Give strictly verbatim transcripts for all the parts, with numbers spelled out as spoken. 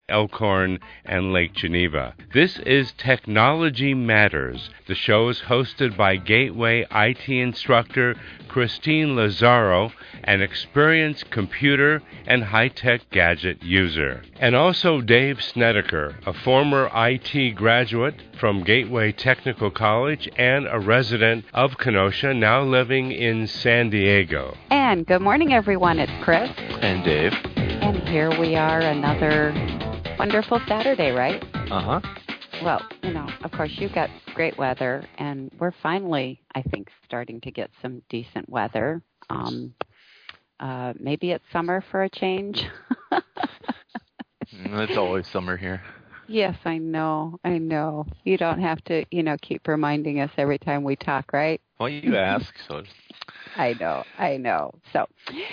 Elkhorn, and Lake Geneva. This is Technology Matters. The show is hosted by Gateway I T instructor Christine Lazaro, an experienced computer and high-tech gadget user. And also Dave Snedeker, a former I T graduate from Gateway Technical College and a resident of Kenosha, now living in San Diego. And good morning, everyone. It's Chris. And Dave. And here we are, another wonderful Saturday, right? Uh-huh. Well, you know, of course, you've got great weather, and we're finally, I think, starting to get some decent weather. Um, uh, maybe it's summer for a change. It's always summer here. Yes, I know. I know. You don't have to, you know, keep reminding us every time we talk, right? Well, you ask, so... I know, I know. So,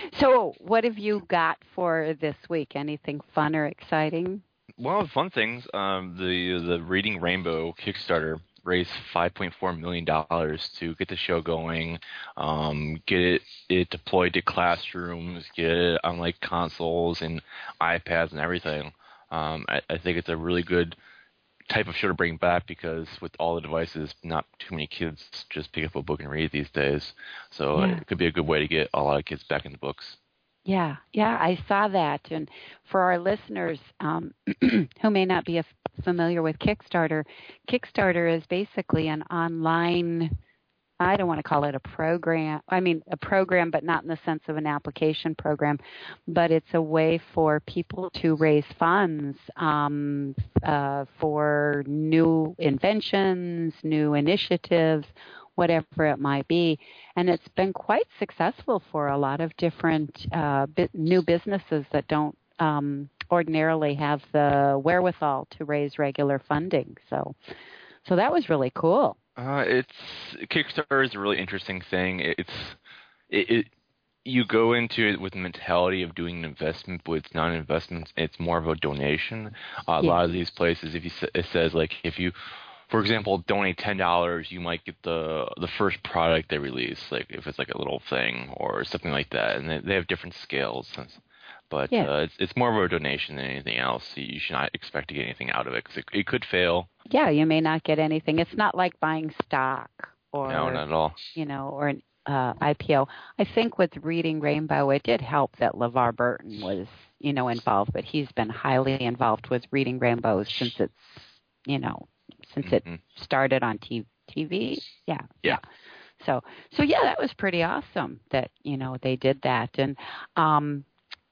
so what have you got for this week? Anything fun or exciting? Well, fun things. Um, the the Reading Rainbow Kickstarter raised five point four million dollars to get the show going, um, get it, it deployed to classrooms, get it on like consoles and iPads and everything. Um, I, I think it's a really good type of show to bring back because with all the devices, not too many kids just pick up a book and read these days. So yeah. It could be a good way to get a lot of kids back in the books. Yeah, yeah, I saw that. And for our listeners um, who may not be familiar with Kickstarter, Kickstarter is basically an online, I don't want to call it a program. I mean, a program, but not in the sense of an application program. But it's a way for people to raise funds um, uh, for new inventions, new initiatives, whatever it might be. And it's been quite successful for a lot of different uh, bi- new businesses that don't um, ordinarily have the wherewithal to raise regular funding. So, so that was really cool. Uh, it's Kickstarter is a really interesting thing. It's it, it you go into it with the mentality of doing an investment, but it's not an investment. It's more of a donation. Uh, a yeah. lot of these places, if you it says like if you, for example, donate ten dollars, you might get the the first product they release. Like if it's like a little thing or something like that, and they, they have different scales. But yeah. uh, it's it's more of a donation than anything else. You should not expect to get anything out of it because it, it could fail. Yeah, you may not get anything. It's not like buying stock or, no, not at all. You know, or an uh, I P O. I think with Reading Rainbow, it did help that LeVar Burton was, you know, involved, but he's been highly involved with Reading Rainbow since it's, you know, since mm-hmm. it started on T V. Yeah, yeah. Yeah. So, so yeah, that was pretty awesome that, you know, they did that. And um,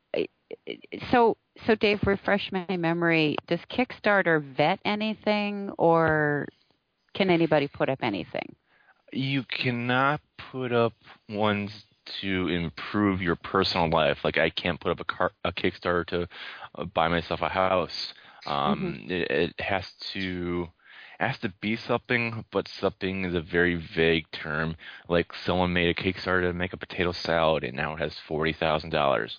so, so Dave, refresh my memory. Does Kickstarter vet anything, or can anybody put up anything? You cannot put up ones to improve your personal life. Like I can't put up a, car, a Kickstarter to uh, buy myself a house. Um, mm-hmm. it, it has to it has to be something, but something is a very vague term. Like someone made a Kickstarter to make a potato salad, and now it has forty thousand dollars.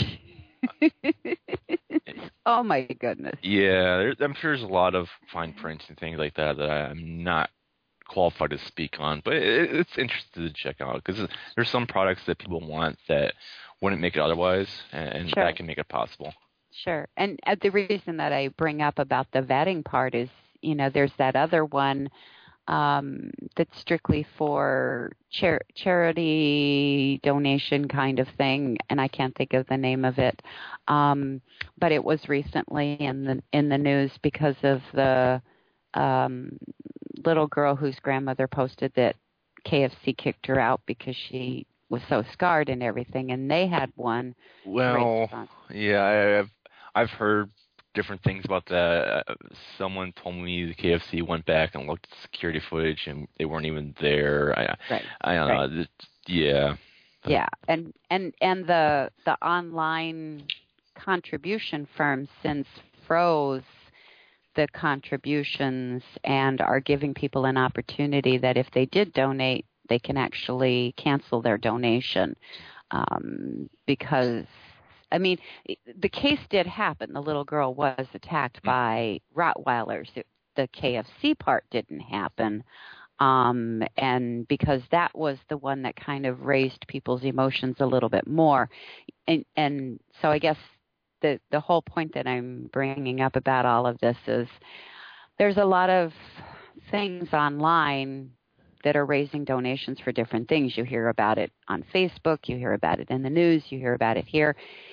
Oh my goodness! Yeah, there, I'm sure there's a lot of fine print and things like that that I'm not qualified to speak on, but it, it's interesting to check out because there's some products that people want that wouldn't make it otherwise, and sure. that can make it possible. Sure, and uh, the reason that I bring up about the vetting part is, you know, there's that other one um, that's strictly for char- charity donation kind of thing, and I can't think of the name of it. Um, but it was recently in the in the news because of the um, little girl whose grandmother posted that K F C kicked her out because she was so scarred and everything, and they had one. Well, yeah, I've I've heard different things about that. Someone told me the K F C went back and looked at security footage, and they weren't even there. I, right. I don't right. know. Yeah. Yeah, and and and the the online contribution firms since froze the contributions and are giving people an opportunity that if they did donate, they can actually cancel their donation um, because. I mean, the case did happen. The little girl was attacked by Rottweilers. It, the K F C part didn't happen. Um, and because that was the one that kind of raised people's emotions a little bit more. And, and so I guess the the whole point that I'm bringing up about all of this is there's a lot of things online that are raising donations for different things. You hear about it on Facebook, you hear about it in the news, you hear about it here.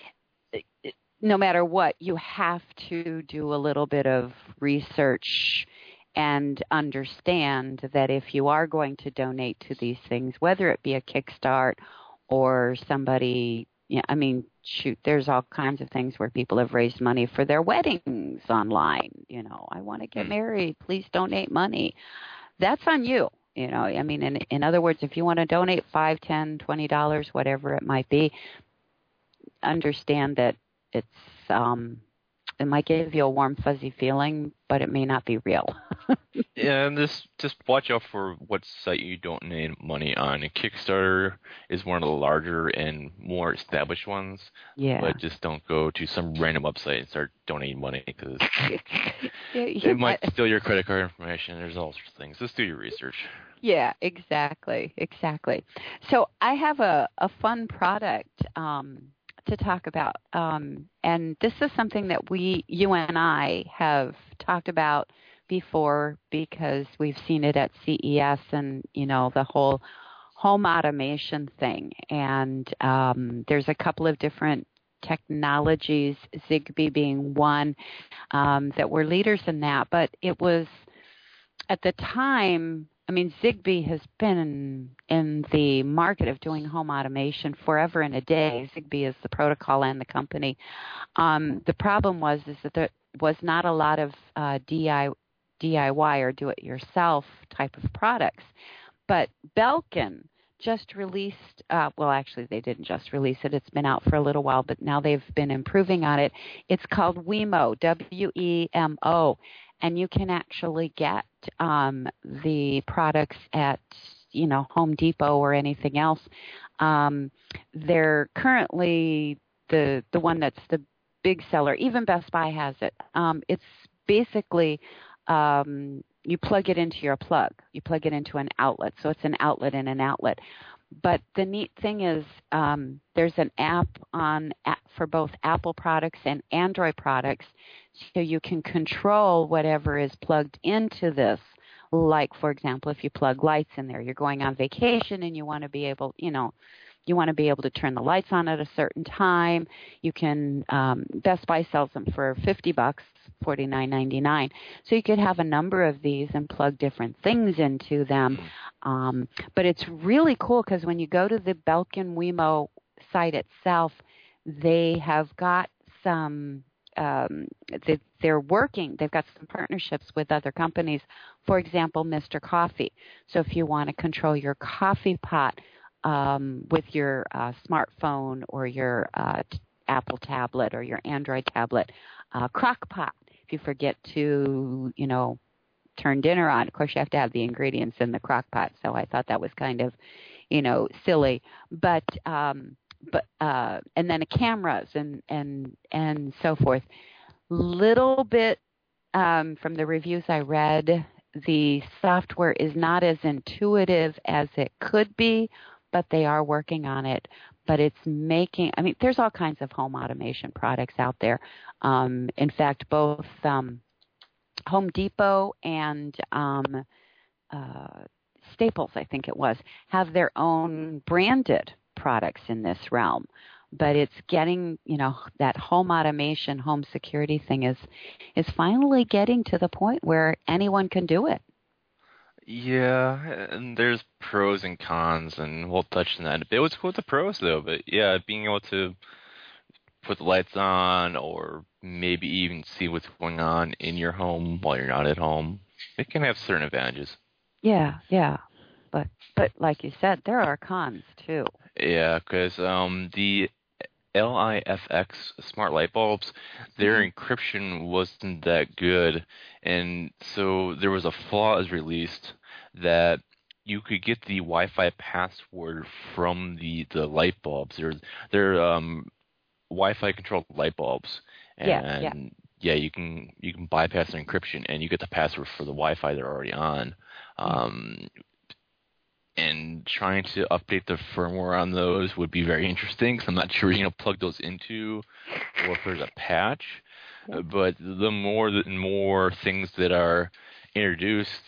No matter what, you have to do a little bit of research and understand that if you are going to donate to these things, whether it be a Kickstart or somebody, you know, I mean, shoot, there's all kinds of things where people have raised money for their weddings online. You know, I want to get married, please donate money. That's on you. You know, I mean, in, in other words, if you want to donate five, ten, twenty dollars, whatever it might be, understand that it's um, it might give you a warm, fuzzy feeling, but it may not be real. Yeah, and this just watch out for what site you donate money on. And Kickstarter is one of the larger and more established ones. Yeah. But just don't go to some random website and start donating money because yeah, it might steal your credit card information. There's all sorts of things. Just do your research. Yeah, exactly, exactly. So I have a, a fun product um, to talk about, um, and this is something that we, you and I, have talked about before because we've seen it at C E S and, you know, the whole home automation thing. And um, there's a couple of different technologies, Zigbee being one, um, that were leaders in that. But it was, at the time, I mean, Zigbee has been in, in the market of doing home automation forever and a day. Zigbee is the protocol and the company. Um, the problem was is that there was not a lot of uh, D I Y or do-it-yourself type of products. But Belkin just released, uh, well, actually, they didn't just release it. It's been out for a little while, but now they've been improving on it. It's called Wemo, W E M O, and you can actually get um, the products at, you know, Home Depot or anything else. Um, they're currently the the one that's the big seller. Even Best Buy has it. Um, it's basically um, you plug it into your plug. You plug it into an outlet. So it's an outlet and an outlet. But the neat thing is um, there's an app on for both Apple products and Android products, so you can control whatever is plugged into this. Like, for example, if you plug lights in there, you're going on vacation and you want to be able, you know, you want to be able to turn the lights on at a certain time. You can um, Best Buy sells them for fifty bucks, forty-nine ninety-nine. So you could have a number of these and plug different things into them. Um, but it's really cool because when you go to the Belkin Wemo site itself, they have got some. Um, they, they're working. They've got some partnerships with other companies. For example, Mister Coffee. So if you want to control your coffee pot um, with your uh, smartphone or your uh, t- Apple tablet or your Android tablet, uh, crock pot. If you forget to, you know, turn dinner on, of course you have to have the ingredients in the crock pot. So I thought that was kind of, you know, silly. But um, but uh, and then cameras and and and so forth. Little bit um, from the reviews I read, the software is not as intuitive as it could be, but they are working on it. But it's making, I mean, there's all kinds of home automation products out there. Um, in fact, both um, Home Depot and um, uh, Staples, I think it was, have their own branded products in this realm. But it's getting, you know, that home automation, home security thing is is finally getting to the point where anyone can do it. Yeah, and there's pros and cons, and we'll touch on that. It was cool with the pros, though, but yeah, being able to put the lights on or maybe even see what's going on in your home while you're not at home, it can have certain advantages. Yeah, yeah. But, but like you said, there are cons, too. Yeah, because um, the L I F X smart light bulbs, their mm-hmm. encryption wasn't that good, and so there was a flaw as released that you could get the Wi-Fi password from the, the light bulbs. They're they're um, Wi-Fi controlled light bulbs, and yeah, yeah. yeah, you can you can bypass the encryption and you get the password for the Wi-Fi they're already on. Um, and trying to update the firmware on those would be very interesting, because I'm not sure you're going to plug those into or if there's a patch. Yeah. But the more the more things that are introduced,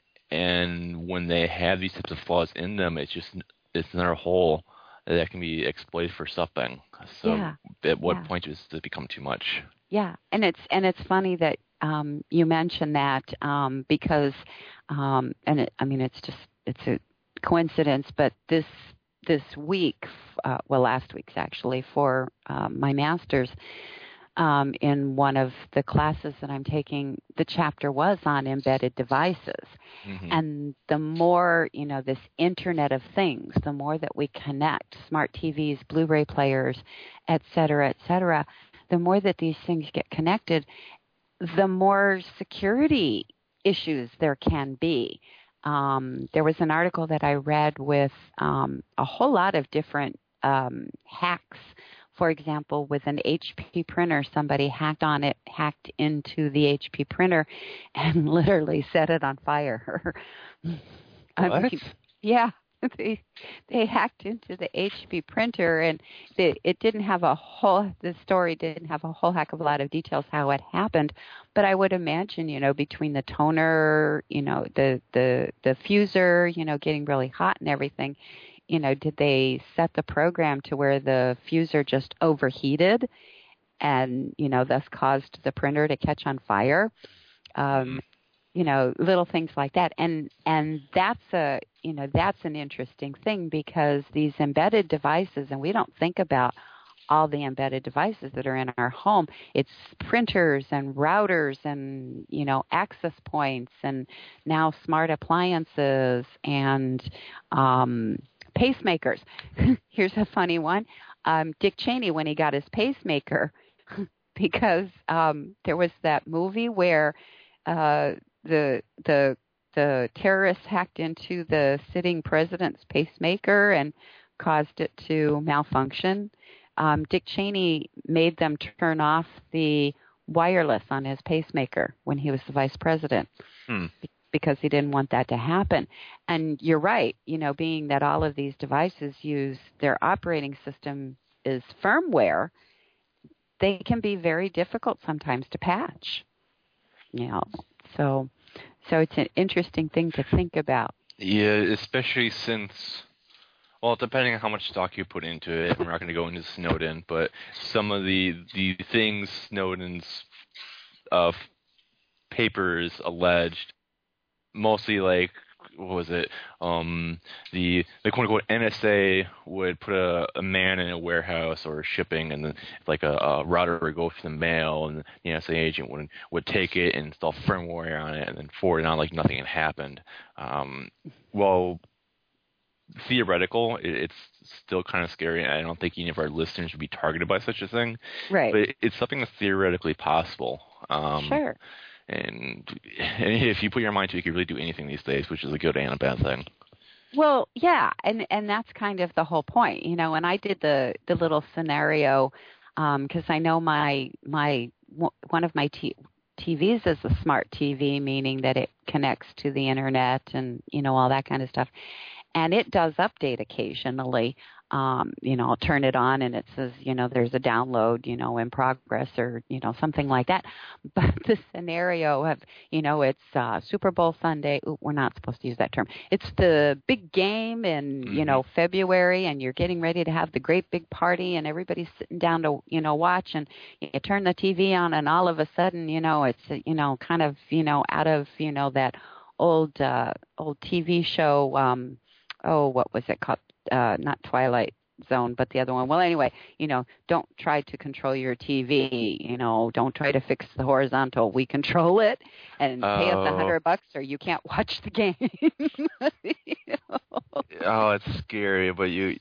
and when they have these types of flaws in them, it's just it's another hole that can be exploited for something. So yeah. at what yeah. point does it become too much? Yeah, and it's and it's funny that um, you mentioned that um, because, um, and it, I mean, it's just it's a coincidence, but this this week, uh, well, last week's actually for um, my master's. Um, in one of the classes that I'm taking, the chapter was on embedded devices. Mm-hmm. And the more, you know, this Internet of Things, the more that we connect, smart T Vs, Blu-ray players, et cetera, et cetera, the more that these things get connected, the more security issues there can be. Um, there was an article that I read with um, a whole lot of different um, hacks. For example, with an H P printer, somebody hacked on it, hacked into the H P printer, and literally set it on fire. I What? mean, yeah, they they hacked into the H P printer, and it, it didn't have a whole. The story didn't have a whole heck of a lot of details how it happened, but I would imagine, you know, between the toner, you know, the the the fuser, you know, getting really hot and everything. You know, did they set the program to where the fuser just overheated and, you know, thus caused the printer to catch on fire? Um, you know, little things like that. And and that's a, you know, that's an interesting thing, because these embedded devices, and we don't think about all the embedded devices that are in our home. It's printers and routers and, you know, access points, and now smart appliances and um pacemakers. Here's a funny one. Um, Dick Cheney, when he got his pacemaker, because um, there was that movie where uh, the the the terrorists hacked into the sitting president's pacemaker and caused it to malfunction. Um, Dick Cheney made them turn off the wireless on his pacemaker when he was the vice president. Hmm. Because he didn't want that to happen. And you're right, you know, being that all of these devices use their operating system is firmware, they can be very difficult sometimes to patch. You know, so so it's an interesting thing to think about. Yeah, especially since, well, depending on how much stock you put into it, we're not going to go into Snowden, but some of the the things Snowden's uh, papers alleged, mostly like, what was it? Um, the the quote unquote N S A would put a, a man in a warehouse or shipping, and then like a, a router would go through the mail, and the N S A agent would would take it and install firmware on it, and then forward it on like nothing had happened. Um, well, theoretical, it, it's still kind of scary. I don't think any of our listeners would be targeted by such a thing. Right. But it's something that's theoretically possible. Um, sure. And, and if you put your mind to it, you can really do anything these days, which is a good and a bad thing. Well, yeah, and and that's kind of the whole point, you know. And I did the the little scenario because um, I know my my one of my t- TVs is a smart T V, meaning that it connects to the internet and, you know, all that kind of stuff. And it does update occasionally. Um, you know, I'll turn it on and it says, you know, there's a download, you know, in progress, or, you know, something like that. But the scenario of, you know, it's uh, Super Bowl Sunday. Ooh, we're not supposed to use that term. It's the big game in, mm-hmm. you know, February, and you're getting ready to have the great big party, and everybody's sitting down to, you know, watch, and you turn the T V on, and all of a sudden, you know, it's, you know, kind of, you know, out of, you know, that old, uh, old T V show, um, oh, what was it called? Uh, not Twilight Zone, but the other one. Well, anyway, you know, don't try to control your T V. You know, don't try to fix the horizontal. We control it, and oh. pay us a hundred bucks, or you can't watch the game. You know? Oh, it's scary, but you.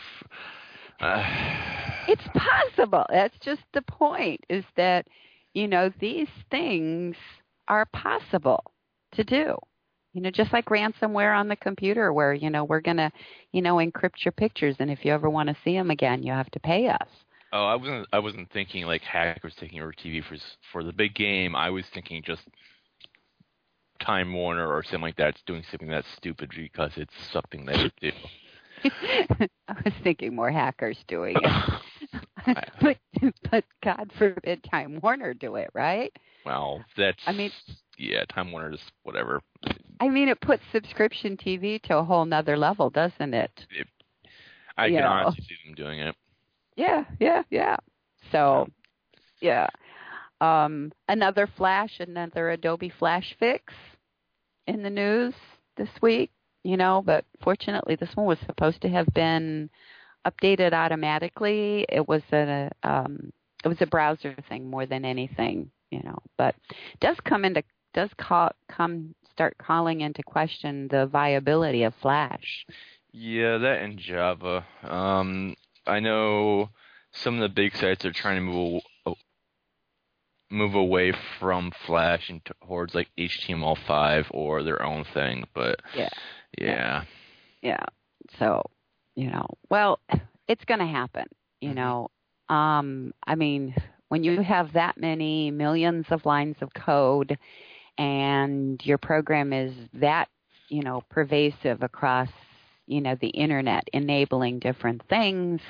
Uh... It's possible. That's just the point. Is that, you know, these things are possible to do. You know, just like ransomware on the computer, where, you know, we're going to, you know, encrypt your pictures, and if you ever want to see them again, you have to pay us. Oh, I wasn't I wasn't thinking like hackers taking over T V for for the big game. I was thinking just Time Warner or something like that is doing something that's stupid because it's something they would do. I was thinking more hackers doing it. but but God forbid Time Warner do it, right? Well, that's I mean, yeah, Time Warner just whatever. I mean, it puts subscription T V to a whole nother level, doesn't it? it I you can know. honestly see them doing it. Yeah, yeah, yeah. So, yeah. Um, another Flash, another Adobe Flash fix in the news this week, you know, but fortunately this one was supposed to have been updated automatically. It was a um, it was a browser thing more than anything, you know, but it does come into does call, come start calling into question the viability of Flash. Yeah, that and Java. Um, I know some of the big sites are trying to move move away from Flash and towards like H T M L five or their own thing, but yeah, yeah, yeah. So, you know, well, it's going to happen. You mm-hmm. know, um, I mean, when you have that many millions of lines of code, and your program is that, you know, pervasive across, you know, the internet, enabling different things,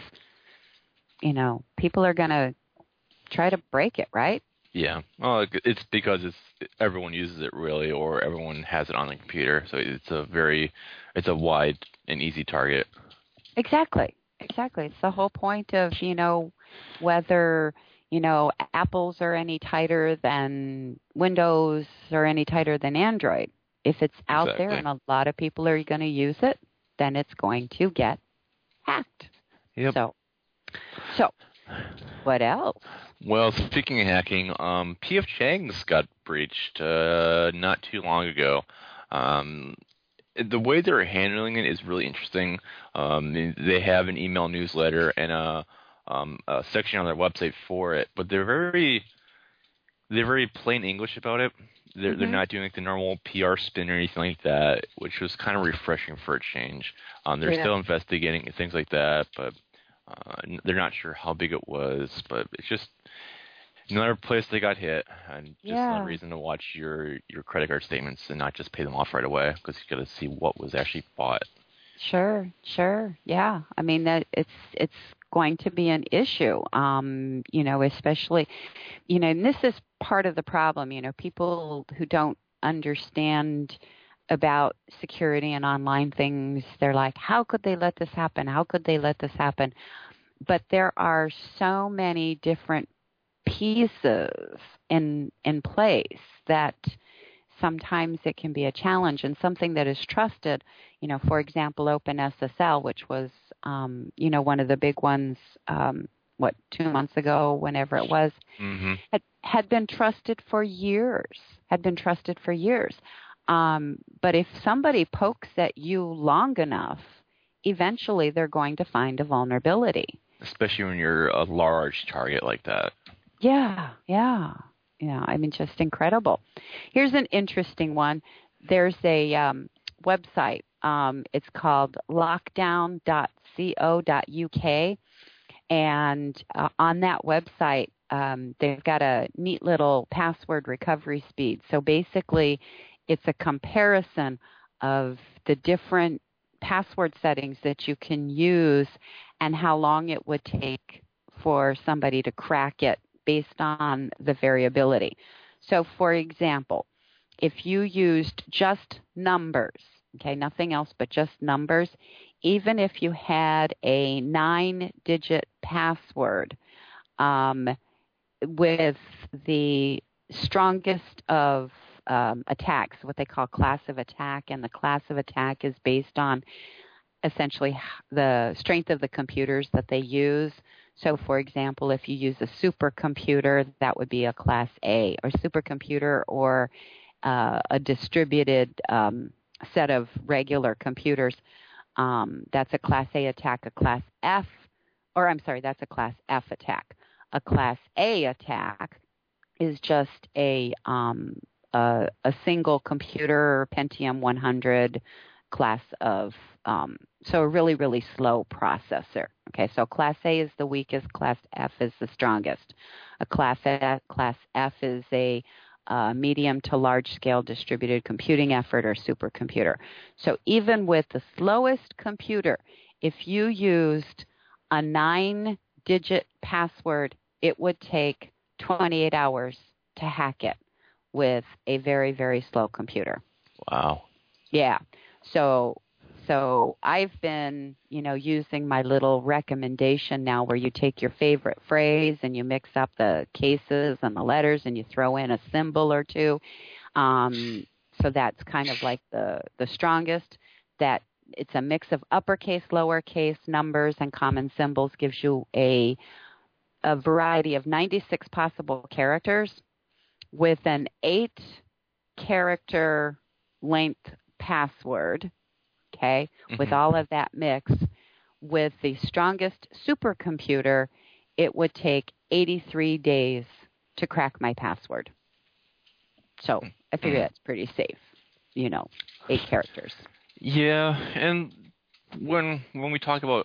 you know, people are going to try to break it, right? Yeah, well, it's because it's everyone uses it really, or everyone has it on the computer, so it's a very, it's a wide and easy target. Exactly, exactly. It's the whole point of, you know, whether, you know, Apples are any tighter than Windows or any tighter than Android. If it's out exactly. there and a lot of people are going to use it, then it's going to get hacked. Yep. So, so what else? Well, speaking of hacking, um, P F Chang's got breached uh, not too long ago. Um, the way they're handling it is really interesting. Um, they have an email newsletter and a, um, a section on their website for it, but they're very they're very plain English about it. They're Mm-hmm. they're not doing like the normal P R spin or anything like that, which was kind of refreshing for a change. Um, they're Yeah. still investigating things like that, but uh, they're not sure how big it was. But it's just another place they got hit, and just Yeah. another reason to watch your, your credit card statements and not just pay them off right away, because you got to see what was actually bought. Sure, sure. Yeah. I mean, that it's it's going to be an issue, um, you know, especially, you know, and this is part of the problem, you know, people who don't understand about security and online things, they're like, how could they let this happen? How could they let this happen? But there are so many different pieces in in place that sometimes it can be a challenge, and something that is trusted, you know, for example, OpenSSL, which was, um, you know, one of the big ones, um, what, two months ago, whenever it was, mm-hmm. had, had been trusted for years, had been trusted for years. Um, but if somebody pokes at you long enough, eventually they're going to find a vulnerability. Especially when you're a large target like that. Yeah, yeah. Yeah, I mean, just incredible. Here's an interesting one. There's a um, website. Um, it's called lockdown dot co dot U K. And uh, on that website, um, they've got a neat little password recovery speed. So basically, it's a comparison of the different password settings that you can use and how long it would take for somebody to crack it based on the variability. So, for example, if you used just numbers, okay, nothing else but just numbers, even if you had a nine-digit password um, with the strongest of um, attacks, what they call class of attack, and the class of attack is based on essentially the strength of the computers that they use. So, for example, if you use a supercomputer, that would be a Class A, or supercomputer, or uh, a distributed um, set of regular computers. Um, that's a Class A attack. A Class F, or I'm sorry, that's a Class F attack. A Class A attack is just a um, a, a single computer Pentium one hundred class of um, so a really really slow processor. Okay, so Class A is the weakest, Class F is the strongest. A Class F, Class F is a uh, medium to large scale distributed computing effort or supercomputer. So even with the slowest computer, if you used a nine-digit password, it would take twenty-eight hours to hack it with a very, very slow computer. Wow. Yeah. So so I've been, you know, using my little recommendation now where you take your favorite phrase and you mix up the cases and the letters and you throw in a symbol or two. Um, so that's kind of like the, the strongest. That it's a mix of uppercase, lowercase, numbers, and common symbols gives you a a variety of ninety-six possible characters with an eight-character length password, okay, mm-hmm. with all of that mix. With the strongest supercomputer, it would take eighty-three days to crack my password. So I figure that's pretty safe, you know, eight characters. Yeah, and when when we talk about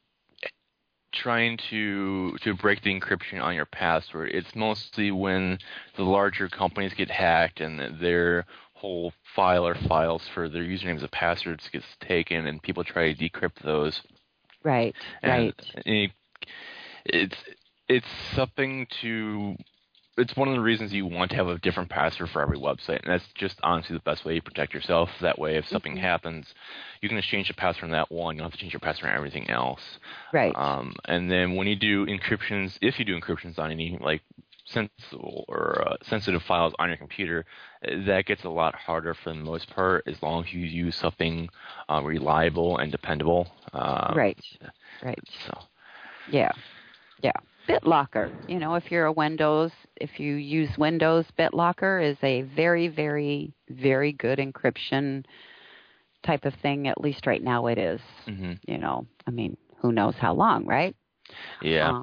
trying to to break the encryption on your password, it's mostly when the larger companies get hacked and their whole file or files for their usernames and passwords gets taken, and people try to decrypt those. Right. And right. It, it's it's something to. It's one of the reasons you want to have a different password for every website, and that's just honestly the best way to protect yourself. That way, if something mm-hmm. happens, you can just change the password on that one. You don't have to change your password on everything else. Right. Um, and then when you do encryptions, if you do encryptions on any like sensible or uh, sensitive files on your computer, that gets a lot harder for the most part, as long as you use something uh, reliable and dependable. Um, right. Right. So. Yeah. Yeah. BitLocker, you know, if you're a Windows, if you use Windows, BitLocker is a very, very, very good encryption type of thing. At least right now it is. Mm-hmm. You know, I mean, who knows how long, right? Yeah. Um,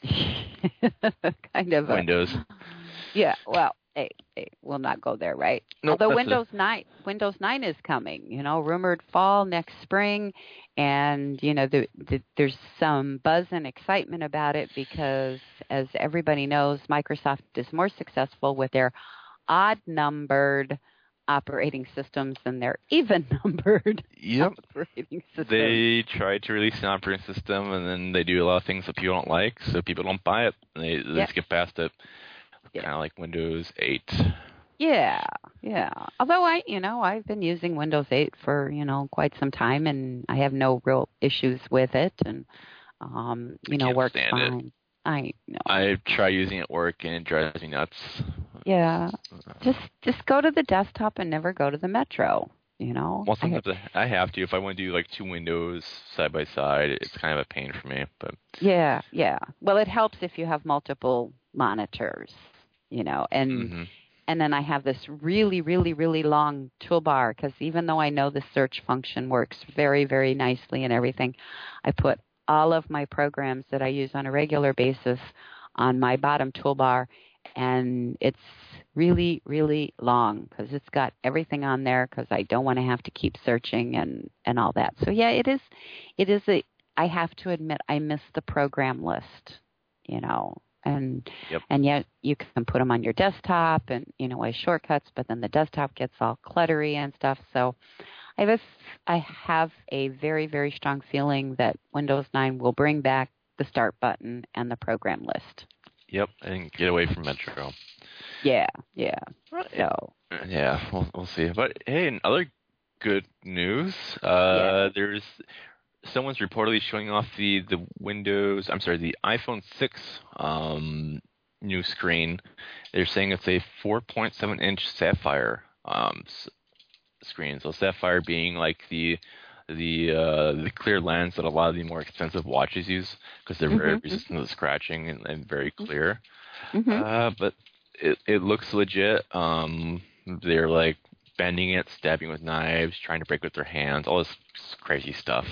kind of Windows. A, yeah. Well, hey, hey, we'll not go there, right? Nope, Although Windows a... nine, Windows nine is coming. You know, rumored fall next spring. And, you know, the, the, there's some buzz and excitement about it because, as everybody knows, Microsoft is more successful with their odd-numbered operating systems than their even-numbered yep. operating systems. They try to release an operating system, and then they do a lot of things that people don't like, so people don't buy it. And they, they yep. skip past it, yep. kind of like Windows eight. Yeah, yeah. Although I, you know, I've been using Windows eight for, you know, quite some time, and I have no real issues with it, and um, you I know, works fine. It. I know. I try using it at work, and it drives me nuts. Yeah, just just go to the desktop and never go to the Metro. You know. Well, sometimes I, I have to. If I want to do like two windows side by side, it's kind of a pain for me. But yeah, yeah. Well, it helps if you have multiple monitors. You know, and. Mm-hmm. And then I have this really, really, really long toolbar because even though I know the search function works very, very nicely and everything, I put all of my programs that I use on a regular basis on my bottom toolbar, and it's really, really long because it's got everything on there because I don't want to have to keep searching and, and all that. So, yeah, it is, it is a, I have to admit I miss the program list, you know. And yep. and yet you can put them on your desktop and, you know, as shortcuts, but then the desktop gets all cluttery and stuff. So I have a, I have a very, very strong feeling that Windows nine will bring back the start button and the program list. Yep, and get away from Metro. Yeah, yeah. So yeah, we'll, we'll see. But hey, in other good news, uh, yeah. there's someone's reportedly showing off the, the Windows, I'm sorry, the iPhone six um, new screen. They're saying it's a four point seven inch Sapphire um, s- screen. So Sapphire being like the the uh, the clear lens that a lot of the more expensive watches use because they're very mm-hmm. resistant to scratching and, and very clear. Mm-hmm. Uh, but it it looks legit. Um, they're like bending it, stabbing with knives, trying to break with their hands, all this crazy stuff.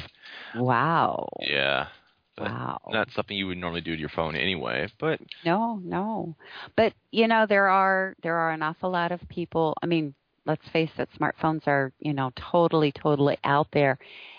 Wow. Yeah. Wow. Not something you would normally do to your phone anyway, but no, no. But you know, there are there are an awful lot of people. I mean, let's face it, smartphones are, you know, totally, totally out there,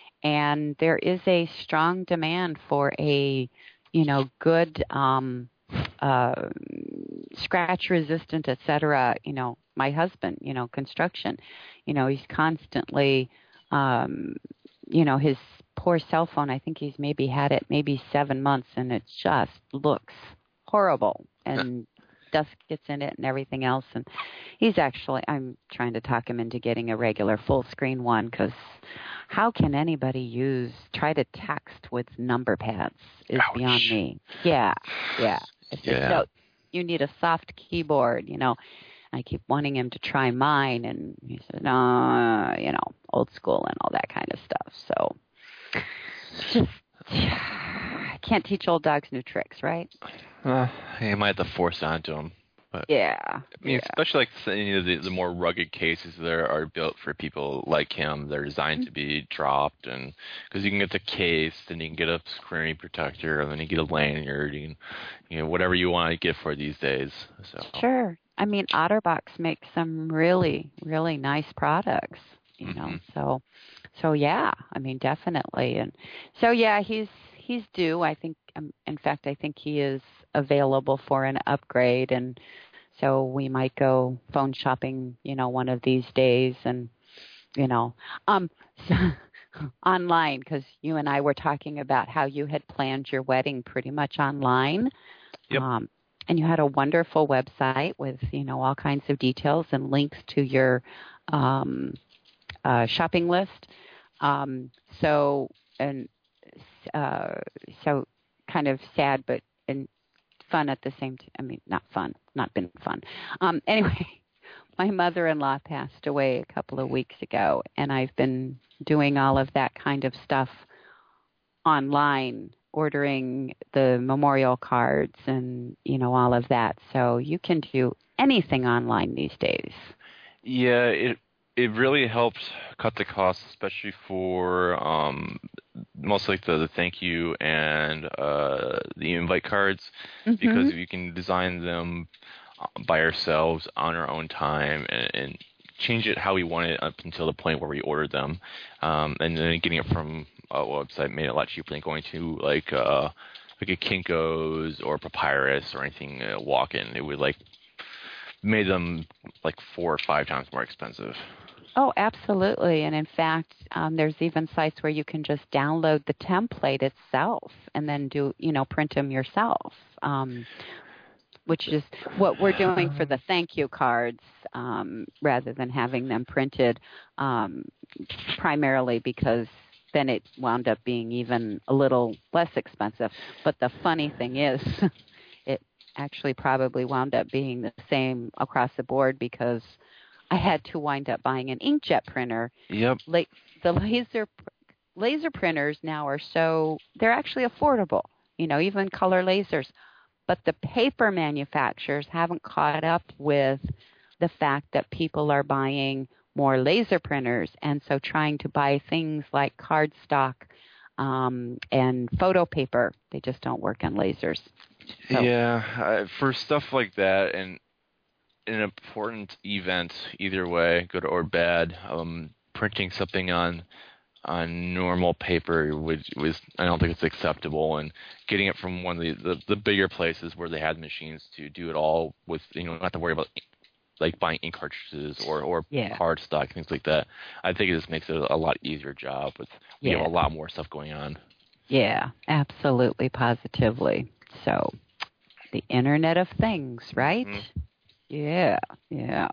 and there is a strong demand for a, you know, good um, uh, scratch resistant, et cetera. You know, my husband, you know, construction, you know, he's constantly, um, you know, his poor cell phone, I think he's maybe had it maybe seven months and it just looks horrible and dust gets in it and everything else. And he's actually, I'm trying to talk him into getting a regular full screen one because how can anybody use, try to text with number pads is Ouch. beyond me. Yeah, yeah. It's just, Yeah. no, you need a soft keyboard, you know. I keep wanting him to try mine, and he said, no, you know, old school and all that kind of stuff. So it's just, I can't teach old dogs new tricks, right? Uh, you might have to force it onto him. But, yeah. I mean, yeah. especially like you know, the, the more rugged cases that are built for people like him. They're designed mm-hmm. to be dropped, and because you can get the case, then you can get a screen protector, and then you get a lanyard, you can, you know, whatever you want to get for these days. So sure. I mean, OtterBox makes some really, really nice products. You mm-hmm. know, so so yeah. I mean, definitely, and so yeah, he's he's due. I think, um, in fact, I think he is available for an upgrade, and so we might go phone shopping, you know, one of these days, and you know, um, so, online, because you and I were talking about how you had planned your wedding pretty much online. Yep. Um, and you had a wonderful website with, you know, all kinds of details and links to your um, uh, shopping list. Um, so and uh, so kind of sad, but and fun at the same time. I mean, not fun, not been fun. Um, anyway, my mother-in-law passed away a couple of weeks ago, and I've been doing all of that kind of stuff online, ordering the memorial cards and, you know, all of that. So you can do anything online these days. Yeah, it it really helps cut the costs, especially for um, mostly like the, the thank you and uh, the invite cards, mm-hmm. because if you can design them by ourselves on our own time and, and change it how we want it up until the point where we order them, um, and then getting it from a website made it a lot cheaper than going to like uh, like a Kinko's or Papyrus or anything uh, walk-in. It would like made them like four or five times more expensive. Oh, absolutely. And in fact, um, there's even sites where you can just download the template itself and then do, you know, print them yourself, um, which is what we're doing for the thank you cards, um, rather than having them printed, um, primarily because then it wound up being even a little less expensive. But the funny thing is, it actually probably wound up being the same across the board because I had to wind up buying an inkjet printer. Yep. La- the laser laser printers now are so, they're actually affordable, you know, even color lasers. But the paper manufacturers haven't caught up with the fact that people are buying more laser printers, and so trying to buy things like cardstock um, and photo paper, they just don't work on lasers. So. Yeah, uh, for stuff like that, and an important event, either way, good or bad, um, printing something on on normal paper would, was I don't think it's acceptable, and getting it from one of the, the, the bigger places where they had machines to do it all with, you know, not have to worry about like buying ink cartridges or, or yeah. cardstock, things like that. I think it just makes it a lot easier job with, we yeah. have a lot more stuff going on. Yeah, absolutely, positively. So the Internet of Things, right? Mm-hmm. Yeah, yeah.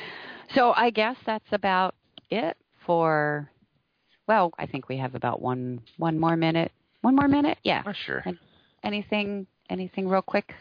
So I guess that's about it for, well, I think we have about one one more minute. One more minute? Yeah. Oh, sure. And anything anything real quick?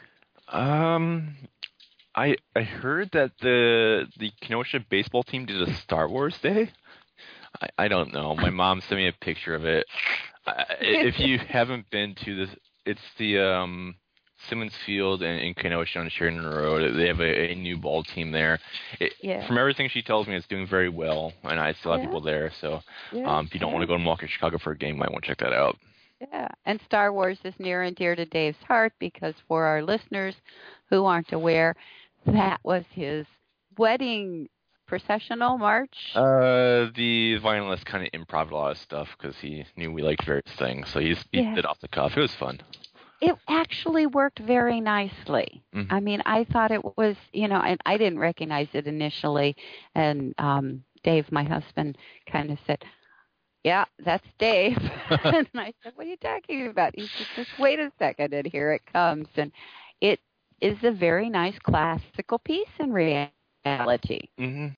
Um I I heard that the the Kenosha baseball team did a Star Wars Day. I, I don't know. My mom sent me a picture of it. I, if you haven't been to this, it's the um, Simmons Field in, in Kenosha on Sheridan Road. They have a, a new ball team there. It, yeah. From everything she tells me, it's doing very well, and I still have yeah. people there. So yeah. um, if you don't yeah. want to go to Milwaukee, Chicago for a game, you might want to check that out. Yeah, and Star Wars is near and dear to Dave's heart because for our listeners who aren't aware, that was his wedding processional march. Uh, the violinist kind of improv a lot of stuff because he knew we liked various things, so he, he yeah. did off the cuff. It was fun. it actually worked very nicely. Mm-hmm. I mean, I thought it was, you know, and I didn't recognize it initially. And um, Dave, my husband, kind of said, yeah, that's Dave. And I said, what are you talking about? He said, just wait a second, and here it comes. And it is a very nice classical piece in reality. Mm-hmm.